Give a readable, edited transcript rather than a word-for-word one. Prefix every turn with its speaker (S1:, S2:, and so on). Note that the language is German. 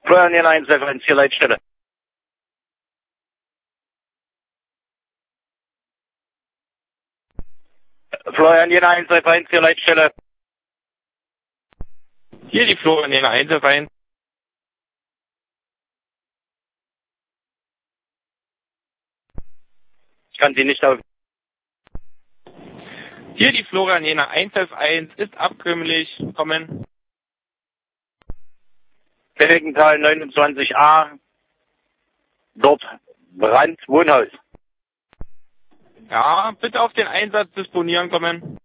S1: Florian Jena 111 hier Leitstelle. Florian Jena 111 hier Leitstelle.
S2: Hier die Florian Jena 111.
S1: Ich kann Sie nicht auf.
S2: Hier die Florian Jena 111 ist abkömmlich. Kommen.
S1: Felgenthal 29a. Dort Brand Wohnhaus.
S2: Ja, bitte auf den Einsatz disponieren kommen.